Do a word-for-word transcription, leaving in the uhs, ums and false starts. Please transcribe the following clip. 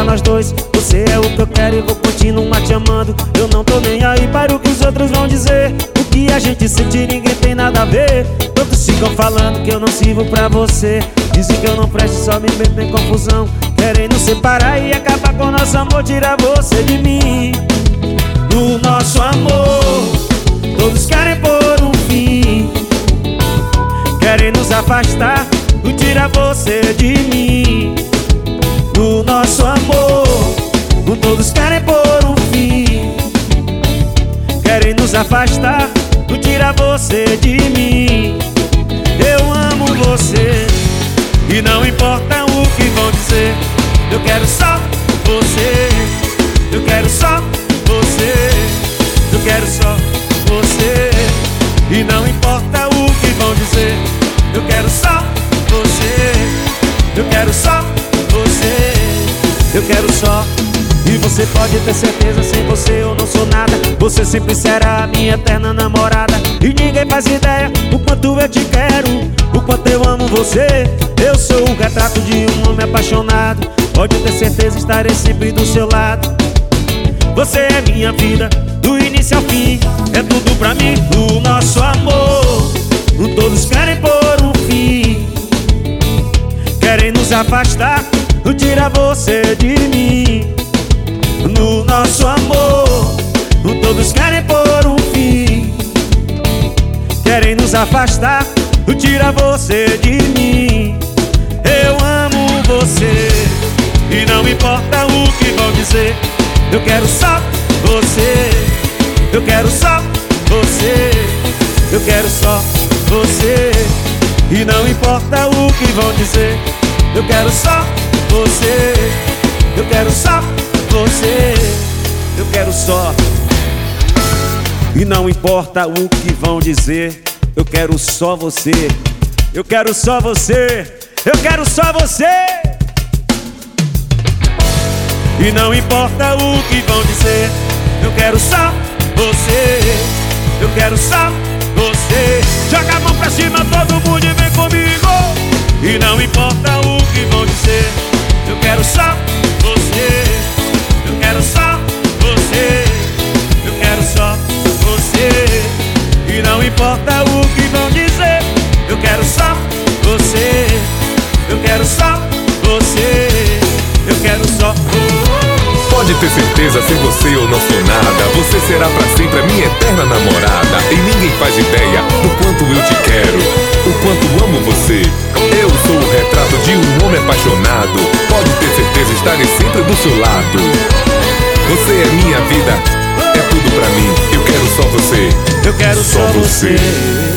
nós dois. Você é o que eu quero e vou continuar te amando. Eu não tô nem aí para o que os outros vão dizer. O que a gente sente ninguém tem nada a ver. Todos ficam falando que eu não sirvo pra você. Dizem que eu não presto, só me meto em confusão. Querem nos separar e acabar com nosso amor, tirar você de mim. No nosso amor todos querem pôr um fim. Querem nos afastar, o tirar você de mim. No nosso amor todos querem pôr um fim. Querem nos afastar, o tirar você de mim. Eu amo você e não importa o que vão dizer. Eu quero só você, eu quero só você, eu quero só você. E não importa o que vão dizer. Eu quero só você, eu quero só você, eu quero só. E você pode ter certeza, sem você eu não sou nada. Você sempre será a minha eterna namorada. E ninguém faz ideia o quanto eu te quero, o quanto eu amo você. Eu sou o retrato de um homem apaixonado. Pode ter certeza, estarei sempre do seu lado. Você é minha vida, do início ao fim. É tudo pra mim. O nosso amor todos querem pôr um fim. Querem nos afastar, tirar você de mim. No nosso amor todos querem pôr um fim. Querem nos afastar, tirar você de mim. Eu amo você e não importa o que vão dizer. Eu quero só você, eu quero só você, eu quero só você. E não importa o que vão dizer. Eu quero só você, eu quero só você, eu quero só. E não importa o que vão dizer. Eu quero só você, eu quero só você, eu quero só você. E não importa o que vão dizer. Eu quero só você, eu quero só você. Joga a mão pra cima todo mundo e vem comigo. E não importa o que vão dizer. Eu quero só você, eu quero só você, eu quero só você. E não importa o que vão dizer. Eu quero só você, eu quero só você, eu quero só. Pode ter certeza, sem você eu não sou nada. Você será pra sempre a minha eterna namorada. E ninguém faz ideia do quanto eu te quero, o quanto amo você. Eu sou o retrato de um homem apaixonado. Pode ter certeza, estarei sempre do seu lado. Você é minha vida, é tudo pra mim. Eu quero só você, eu quero só, só você. você.